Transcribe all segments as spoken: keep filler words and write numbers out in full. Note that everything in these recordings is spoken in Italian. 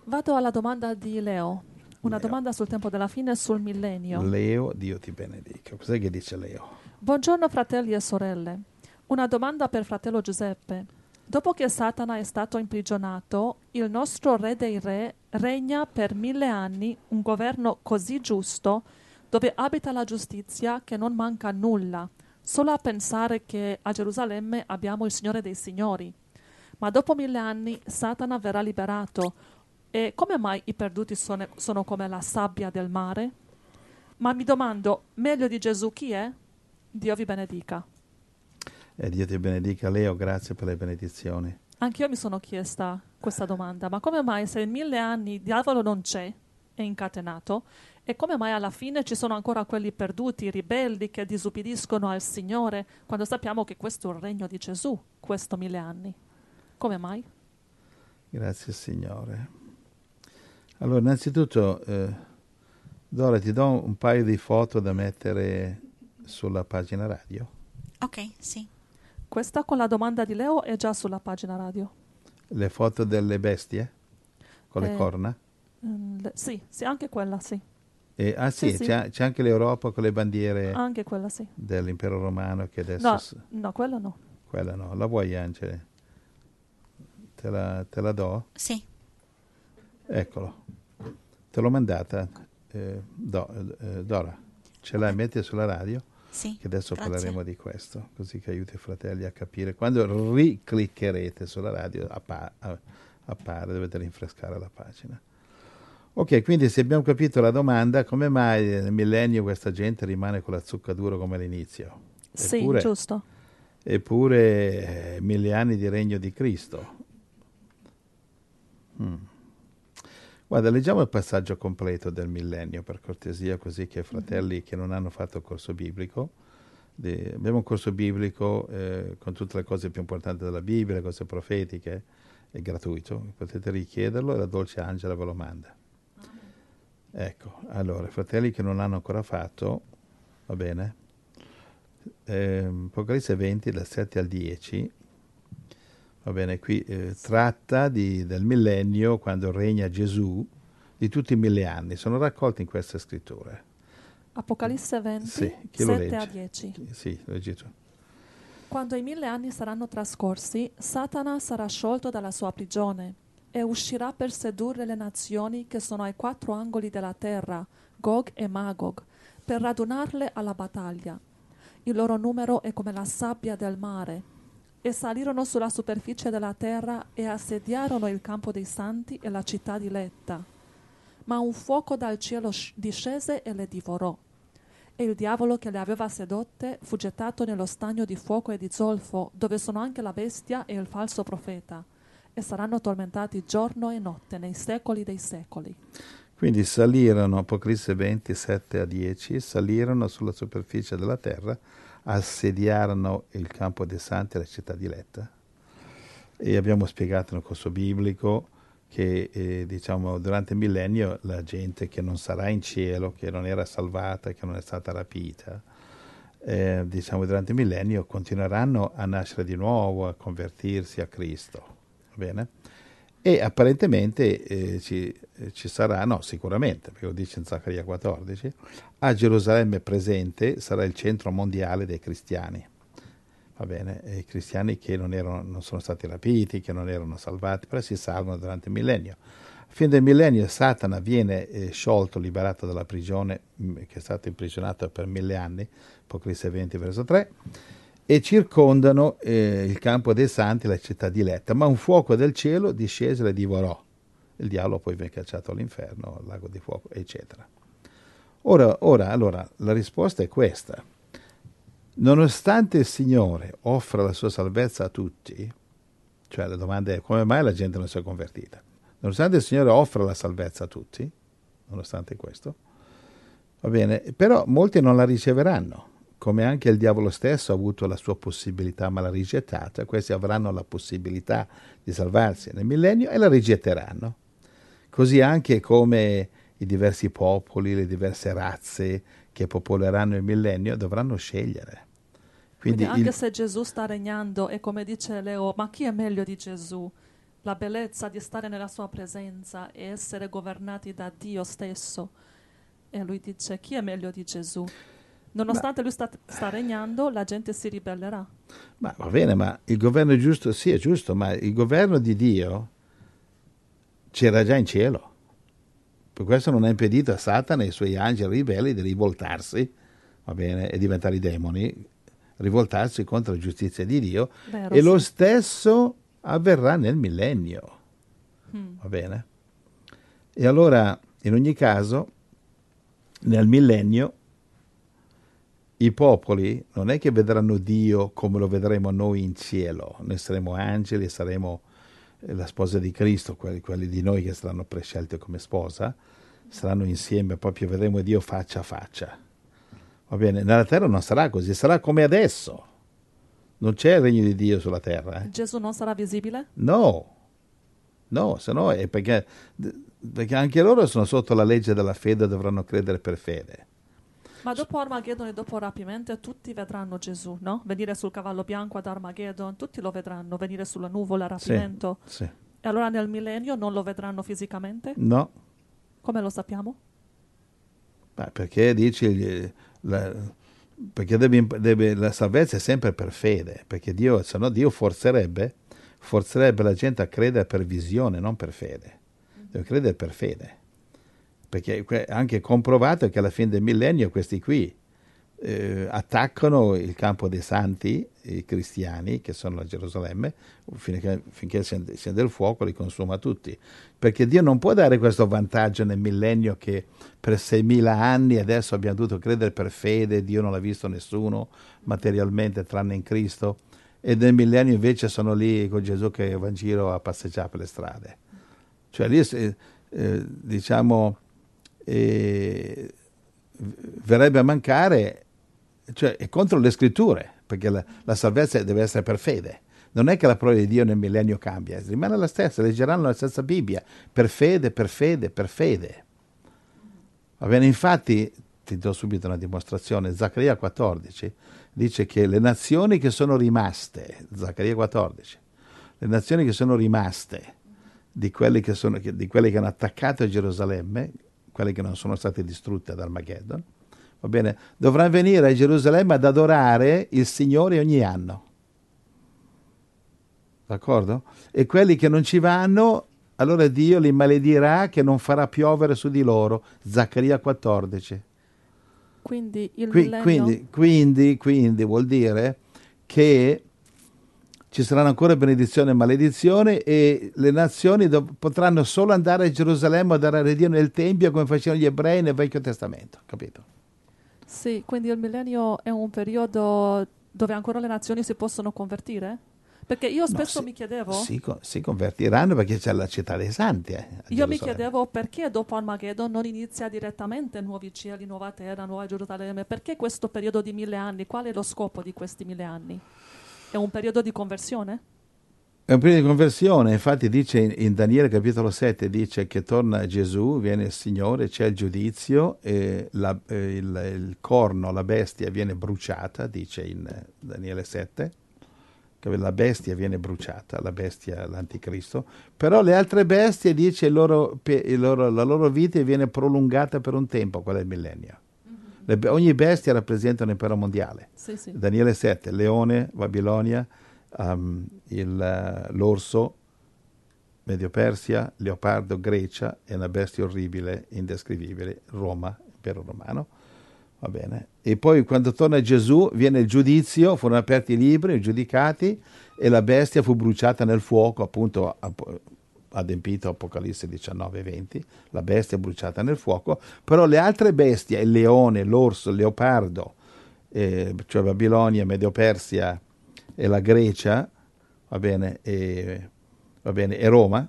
Vado alla domanda di Leo. Una Leo. domanda sul tempo della fine e sul millennio. Leo, Dio ti benedica. Cos'è che dice Leo? Buongiorno fratelli e sorelle. Una domanda per fratello Giuseppe. Dopo che Satana è stato imprigionato, il nostro Re dei Re regna per mille anni un governo così giusto, dove abita la giustizia che non manca nulla. Solo a pensare che a Gerusalemme abbiamo il Signore dei Signori. Ma dopo mille anni Satana verrà liberato. E come mai i perduti sono, sono come la sabbia del mare? Ma mi domando, meglio di Gesù chi è? Dio vi benedica. Eh, Dio ti benedica, Leo, grazie per le benedizioni. Anch'io mi sono chiesta questa domanda, ma come mai se in mille anni il diavolo non c'è, è incatenato, e come mai alla fine ci sono ancora quelli perduti, ribelli, che disubbidiscono al Signore, quando sappiamo che questo è il regno di Gesù, questo mille anni? Come mai? Grazie Signore. Allora, innanzitutto, eh, Dora, ti do un paio di foto da mettere sulla pagina radio. Ok, sì. Questa con la domanda di Leo è già sulla pagina radio. Le foto delle bestie con le Eh, corna? Mm, le- sì, sì, anche quella, sì. E, ah sì, Sì, sì. C'è, c'è anche l'Europa con le bandiere Anche quella, sì. dell'impero romano che adesso... No, s- no, quella no. Quella no, la vuoi Angela? Te la, te la do? Sì. Eccolo. Te l'ho mandata, eh, Do- eh, Dora. Ce l'hai, metti sulla radio? Sì. Che adesso Grazie. parleremo di questo, così che aiuti i fratelli a capire. Quando ricliccherete sulla radio appa- a- appare, dovete rinfrescare la pagina. Ok, quindi se abbiamo capito la domanda, come mai nel millennio questa gente rimane con la zucca duro come all'inizio? Sì, Eppure, giusto. eppure eh, mille anni di regno di Cristo. Mm. Guarda, leggiamo il passaggio completo del millennio per cortesia, così che i fratelli che non hanno fatto il corso biblico, di- abbiamo un corso biblico eh, con tutte le cose più importanti della Bibbia, le cose profetiche, è gratuito, potete richiederlo e la dolce Angela ve lo manda. Ecco, allora, i fratelli che non l'hanno ancora fatto, va bene? Ehm, Apocalisse venti, dal sette al dieci, va bene, qui eh, tratta di- del millennio, quando regna Gesù, di tutti i mille anni. Sono raccolti in queste scritture. Apocalisse venti, Sì, chi lo sette a legge? dieci. Chi- Sì, leggi tu. Quando i mille anni saranno trascorsi, Satana sarà sciolto dalla sua prigione e uscirà per sedurre le nazioni che sono ai quattro angoli della terra, Gog e Magog, per radunarle alla battaglia. Il loro numero è come la sabbia del mare. E salirono sulla superficie della terra e assediarono il campo dei santi e la città diletta. Ma un fuoco dal cielo sc- discese e le divorò. E il diavolo che le aveva sedotte fu gettato nello stagno di fuoco e di zolfo, dove sono anche la bestia e il falso profeta, e saranno tormentati giorno e notte nei secoli dei secoli. Quindi salirono, Apocalisse venti, sette a dieci, salirono sulla superficie della terra, assediarono il campo dei santi e la città diletta. E abbiamo spiegato nel corso biblico che eh, diciamo durante il millennio la gente che non sarà in cielo, che non era salvata, che non è stata rapita, eh, diciamo durante il millennio continueranno a nascere di nuovo, a convertirsi a Cristo, va bene? E apparentemente eh, ci, eh, ci sarà, no sicuramente, perché lo dice in Zaccaria quattordici, a Gerusalemme presente sarà il centro mondiale dei cristiani. Va bene, e i cristiani che non, erano, non sono stati rapiti, che non erano salvati, però si salvano durante il millennio. A fine del millennio Satana viene eh, sciolto, liberato dalla prigione, mh, che è stato imprigionato per mille anni, Apocalisse venti, verso tre, e circondano eh, il campo dei santi, la città diletta, ma un fuoco del cielo discese e le divorò. Il diavolo poi viene cacciato all'inferno, al lago di fuoco, eccetera. Ora, ora, allora, la risposta è questa. Nonostante il Signore offra la sua salvezza a tutti, cioè la domanda è come mai la gente non si è convertita? Nonostante il Signore offra la salvezza a tutti, nonostante questo, va bene, però molti non la riceveranno, come anche il diavolo stesso ha avuto la sua possibilità ma l'ha rigettata. Questi avranno la possibilità di salvarsi nel millennio e la rigetteranno. Così anche come i diversi popoli, le diverse razze che popoleranno il millennio dovranno scegliere. Quindi Quindi anche il, se Gesù sta regnando e come dice Leo, ma chi è meglio di Gesù? la bellezza di stare nella sua presenza e essere governati da Dio stesso. E lui dice: chi è meglio di Gesù? Nonostante lui sta, sta regnando, la gente si ribellerà. Ma va bene, ma il governo giusto, sì è giusto, ma il governo di Dio c'era già in cielo. Per questo non ha impedito a Satana e ai suoi angeli ribelli di rivoltarsi, va bene, e diventare i demoni, rivoltarsi contro la giustizia di Dio. Vero, e sì. lo stesso avverrà nel millennio, Mm. va bene? E allora, in ogni caso, nel millennio, i popoli non è che vedranno Dio come lo vedremo noi in cielo. Noi saremo angeli e saremo la sposa di Cristo, quelli, quelli di noi che saranno prescelti come sposa, saranno insieme, proprio vedremo Dio faccia a faccia. Va bene? Nella terra non sarà così, sarà come adesso. Non c'è il regno di Dio sulla terra. Eh? Gesù non sarà visibile? No, no, se no è perché, perché anche loro sono sotto la legge della fede e dovranno credere per fede. Ma dopo Armageddon e dopo rapimento tutti vedranno Gesù, no? Venire sul cavallo bianco ad Armageddon, tutti lo vedranno, venire sulla nuvola a rapimento. Sì, sì. E allora nel millennio non lo vedranno fisicamente? No. Come lo sappiamo? Beh, perché dici, la, perché deve, deve, la salvezza è sempre per fede, perché Dio, se no Dio forzerebbe, forzerebbe la gente a credere per visione, non per fede. Deve credere per fede. Perché è anche comprovato che alla fine del millennio questi qui eh, attaccano il campo dei santi, i cristiani che sono a Gerusalemme, finché, finché scende il fuoco li consuma tutti. Perché Dio non può dare questo vantaggio nel millennio che per seimila anni adesso abbiamo dovuto credere per fede, Dio non l'ha visto nessuno materialmente tranne in Cristo, e nel millennio invece sono lì con Gesù che va in giro a passeggiare per le strade. Cioè lì eh, diciamo eh, verrebbe a mancare, cioè è contro le scritture, perché la, la salvezza deve essere per fede. Non è che la parola di Dio nel millennio cambia, rimane la stessa, leggeranno la stessa Bibbia, per fede, per fede, per fede. Va bene, infatti, ti do subito una dimostrazione, Zaccaria quattordici dice che le nazioni che sono rimaste, Zaccaria quattordici, le nazioni che sono rimaste di quelli che, sono, di quelli che hanno attaccato a Gerusalemme, quelli che non sono stati distrutti ad Armageddon, va bene, dovranno venire a Gerusalemme ad adorare il Signore ogni anno. D'accordo? E quelli che non ci vanno, allora Dio li maledirà che non farà piovere su di loro. Zaccaria quattordici. Quindi il Qui, millennio... quindi, quindi, quindi vuol dire che ci saranno ancora benedizione e maledizione e le nazioni do- potranno solo andare a Gerusalemme ad adorare Dio nel Tempio come facevano gli ebrei nel Vecchio Testamento, capito? Sì, quindi il millennio è un periodo dove ancora le nazioni si possono convertire? Perché io spesso No, si, mi chiedevo... Si, si convertiranno perché c'è la città dei santi. Eh, io mi chiedevo perché dopo Armageddon non inizia direttamente nuovi cieli, nuova terra, nuova Gerusalemme. Perché questo periodo di mille anni? Qual è lo scopo di questi mille anni? È un periodo di conversione? È un periodo di conversione, infatti dice in, in Daniele capitolo sette, dice che torna Gesù, viene il Signore, c'è il giudizio, e la, eh, il, il corno, la bestia viene bruciata, dice in Daniele sette, che la bestia viene bruciata, la bestia, l'anticristo, però le altre bestie, dice, il loro, il loro, la loro vita viene prolungata per un tempo, quello è il millennio. Mm-hmm. Le, ogni bestia rappresenta un impero mondiale. Sì, sì. Daniele sette, leone, Babilonia, Um, il, uh, l'orso, Medio Persia, leopardo, Grecia e una bestia orribile, indescrivibile, Roma, impero romano, va bene. E poi quando torna Gesù viene il giudizio, furono aperti i libri, giudicati, e la bestia fu bruciata nel fuoco, appunto adempito Apocalisse diciannove venti, la bestia è bruciata nel fuoco, però le altre bestie, il leone, l'orso, il leopardo, eh, cioè Babilonia, Medio Persia, e la Grecia, va bene, e, va bene, e Roma,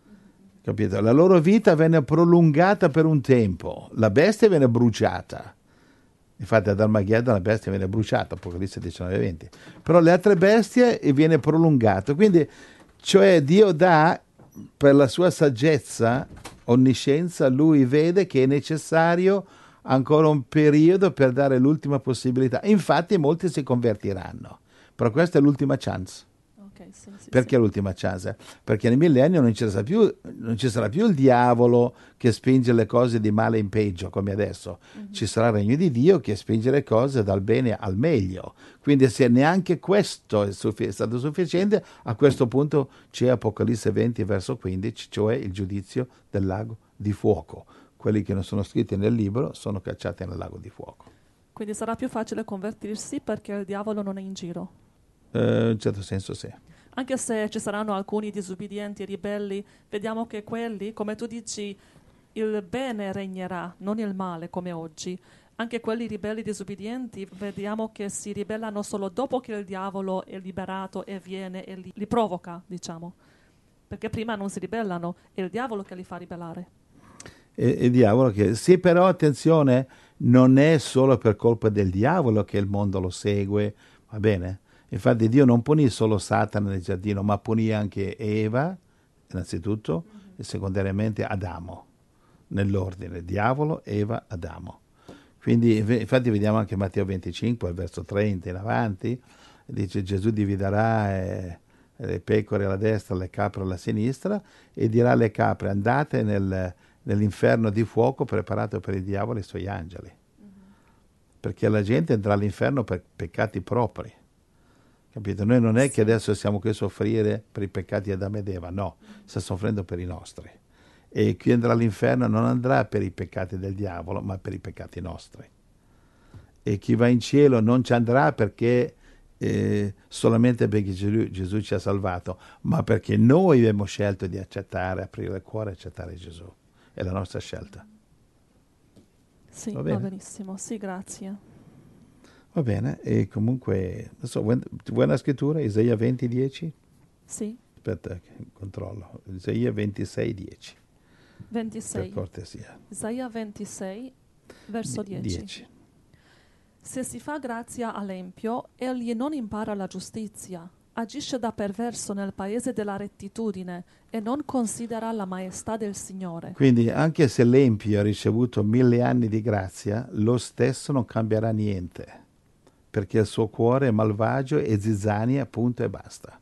capito? La loro vita venne prolungata per un tempo, la bestia venne bruciata. Infatti ad Armageddon la bestia viene bruciata, Apocalisse diciannove venti. Però le altre bestie viene prolungato. Quindi, cioè Dio dà, per la sua saggezza, onniscienza, lui vede che è necessario ancora un periodo per dare l'ultima possibilità. Infatti molti si convertiranno. Però questa è l'ultima chance. Ok, ok, sì, sì, Perché sì. l'ultima chance? Perché nel millennio non ci sarà più, non ci sarà più il diavolo che spinge le cose di male in peggio, come adesso. Mhm. Ci sarà il regno di Dio che spinge le cose dal bene al meglio. Quindi se neanche questo è, suffi- è stato sufficiente, a questo punto c'è Apocalisse venti, verso quindici, cioè il giudizio del lago di fuoco. Quelli che non sono scritti nel libro sono cacciati nel lago di fuoco. Quindi sarà più facile convertirsi perché il diavolo non è in giro. Eh, in un certo senso sì. Anche se ci saranno alcuni disubbidienti e ribelli, vediamo che quelli, come tu dici, il bene regnerà, non il male come oggi. Anche quelli ribelli disubbidienti, vediamo che si ribellano solo dopo che il diavolo è liberato e viene e li, li provoca, diciamo. Perché prima non si ribellano, è il diavolo che li fa ribellare. E, il diavolo che sì, però attenzione, non è solo per colpa del diavolo che il mondo lo segue, va bene? Infatti Dio non punì solo Satana nel giardino, ma punì anche Eva, innanzitutto, mm-hmm. e secondariamente Adamo, nell'ordine, diavolo, Eva, Adamo. Quindi, infatti vediamo anche Matteo venticinque, al verso trenta in avanti, dice Gesù dividerà eh, le pecore alla destra, le capre alla sinistra, e dirà alle capre andate nel, nell'inferno di fuoco preparato per il diavolo e i suoi angeli. Mm-hmm. Perché la gente andrà all'inferno per peccati propri. Capito? Noi non è che adesso siamo qui a soffrire per i peccati di Adamo ed Eva, no, sta soffrendo per i nostri. E chi andrà all'inferno non andrà per i peccati del diavolo, ma per i peccati nostri. E chi va in cielo non ci andrà perché eh, solamente perché Gesù, Gesù ci ha salvato, ma perché noi abbiamo scelto di accettare, aprire il cuore e accettare Gesù. È la nostra scelta. Sì, va, va benissimo, sì, grazie. Va bene, e comunque, adesso, vuoi una scrittura? Isaia venti, dieci? Sì. Aspetta, controllo. Isaia ventisei, dieci. ventisei. Per cortesia. Isaia ventisei, verso dieci. dieci. Se si fa grazia all'empio, egli non impara la giustizia, agisce da perverso nel paese della rettitudine e non considera la maestà del Signore. Quindi anche se l'empio ha ricevuto mille anni di grazia, lo stesso non cambierà niente, perché il suo cuore è malvagio e zizzania, punto e basta.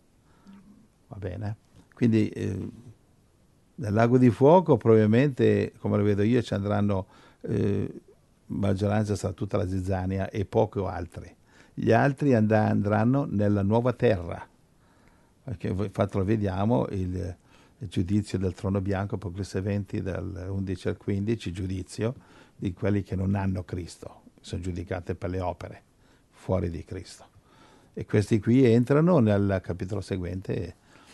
Va bene? Quindi eh, nel lago di fuoco probabilmente, come lo vedo io, ci andranno, eh, maggioranza sarà tutta la zizzania e pochi altri. Gli altri and- andranno nella nuova terra, perché infatti lo vediamo, il, il giudizio del trono bianco, Apocalisse venti, dal undici al quindici, giudizio di quelli che non hanno Cristo, sono giudicati per le opere, fuori di Cristo. E questi qui entrano nel capitolo seguente,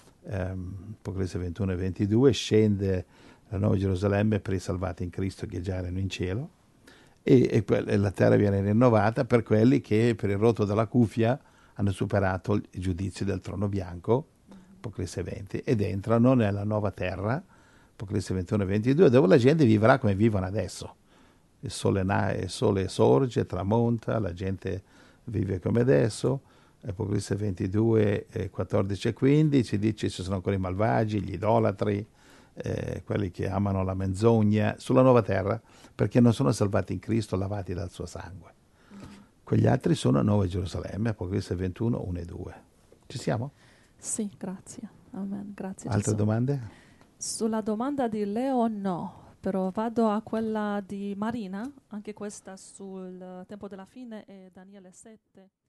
ehm, Apocalisse ventuno e ventidue, scende la nuova Gerusalemme per i salvati in Cristo che già erano in cielo, e, e, que- e la terra viene rinnovata per quelli che per il rotto della cuffia hanno superato il giudizio del trono bianco, Apocalisse venti, ed entrano nella nuova terra, Apocalisse ventuno e ventidue, dove la gente vivrà come vivono adesso. Il sole, na- il sole sorge, tramonta, la gente vive come adesso. Apocalisse ventidue, eh, quattordici e quindici dice ci sono ancora i malvagi, gli idolatri, eh, quelli che amano la menzogna, sulla nuova terra, perché non sono salvati in Cristo, lavati dal suo sangue. Quegli altri sono a Nuova Gerusalemme, Apocalisse ventuno, uno e due. Ci siamo? Sì, grazie. Amen. Grazie Altre Gesù. domande? Sulla domanda di Leo no, però vado a quella di Marina, anche questa sul tempo della fine e Daniele sette.